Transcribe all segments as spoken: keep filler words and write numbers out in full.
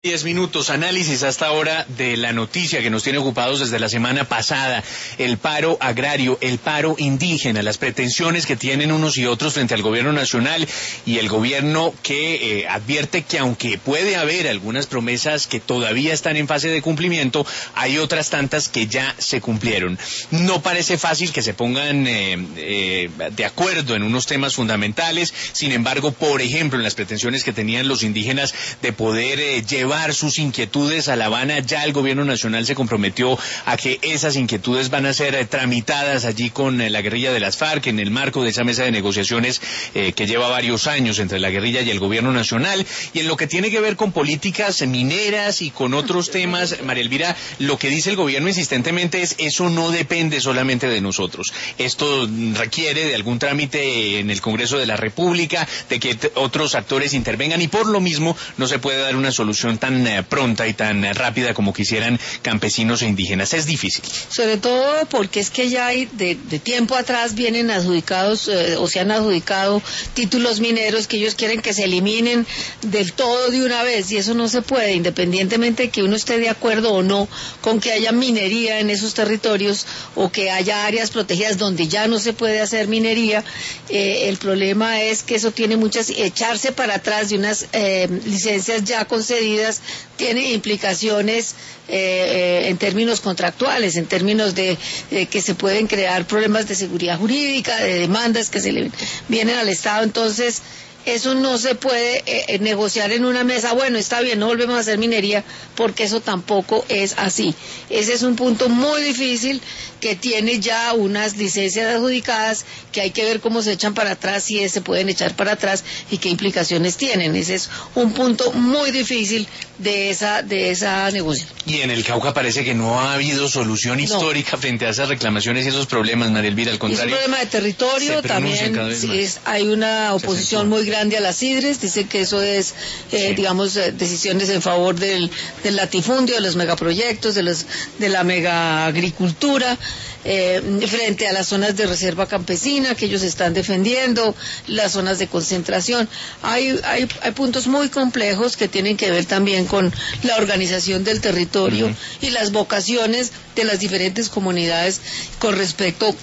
Diez minutos, análisis hasta ahora de la noticia que nos tiene ocupados desde la semana pasada, el paro agrario, el paro indígena, las pretensiones que tienen unos y otros frente al gobierno nacional y el gobierno que eh, advierte que aunque puede haber algunas promesas que todavía están en fase de cumplimiento, hay otras tantas que ya se cumplieron. No parece fácil que se pongan eh, eh, de acuerdo en unos temas fundamentales, sin embargo, por ejemplo, en las pretensiones que tenían los indígenas de poder eh, llevar sus inquietudes a La Habana, ya el gobierno nacional se comprometió a que esas inquietudes van a ser eh, tramitadas allí con eh, la guerrilla de las FARC en el marco de esa mesa de negociaciones eh, que lleva varios años entre la guerrilla y el gobierno nacional. Y en lo que tiene que ver con políticas mineras y con otros temas, María Elvira, lo que dice el gobierno insistentemente es: eso no depende solamente de nosotros, esto requiere de algún trámite en el Congreso de la República, de que otros actores intervengan, y por lo mismo no se puede dar una solución tan eh, pronta y tan eh, rápida como quisieran campesinos e indígenas. Es difícil. Sobre todo porque es que ya hay de, de tiempo atrás vienen adjudicados eh, o se han adjudicado títulos mineros que ellos quieren que se eliminen del todo de una vez, y eso no se puede, independientemente de que uno esté de acuerdo o no con que haya minería en esos territorios o que haya áreas protegidas donde ya no se puede hacer minería. Eh, el problema es que eso tiene muchas, echarse para atrás de unas eh, licencias ya concedidas tiene implicaciones eh, eh, en términos contractuales, en términos de, de que se pueden crear problemas de seguridad jurídica, de demandas que se le vienen al Estado. Entonces eso no se puede eh, negociar en una mesa. Bueno, está bien, no volvemos a hacer minería, porque eso tampoco es así. Ese es un punto muy difícil que tiene ya unas licencias adjudicadas que hay que ver cómo se echan para atrás, si se pueden echar para atrás y qué implicaciones tienen. Ese es un punto muy difícil de esa de esa negociación. Y en el Cauca parece que no ha habido solución no. histórica frente a esas reclamaciones y esos problemas, María Elvira. Al contrario, es un problema de territorio. También es, hay una oposición muy grande a las sidres. Dicen que eso es, eh, sí. digamos, eh, decisiones en favor del, del latifundio, de los megaproyectos, de los de la mega agricultura. Eh, frente a las zonas de reserva campesina que ellos están defendiendo, las zonas de concentración. Hay, hay, hay puntos muy complejos que tienen que ver también con la organización del territorio uh-huh. y las vocaciones de las diferentes comunidades con respecto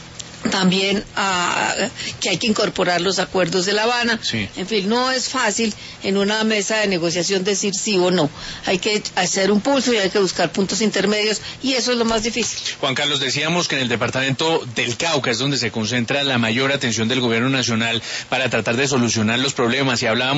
también a que hay que incorporar los acuerdos de La Habana. Sí. En fin, no es fácil en una mesa de negociación decir sí o no. Hay que hacer un pulso y hay que buscar puntos intermedios, y eso es lo más difícil. Juan Carlos, decíamos que en el departamento del Cauca es donde se concentra la mayor atención del gobierno nacional para tratar de solucionar los problemas, y hablábamos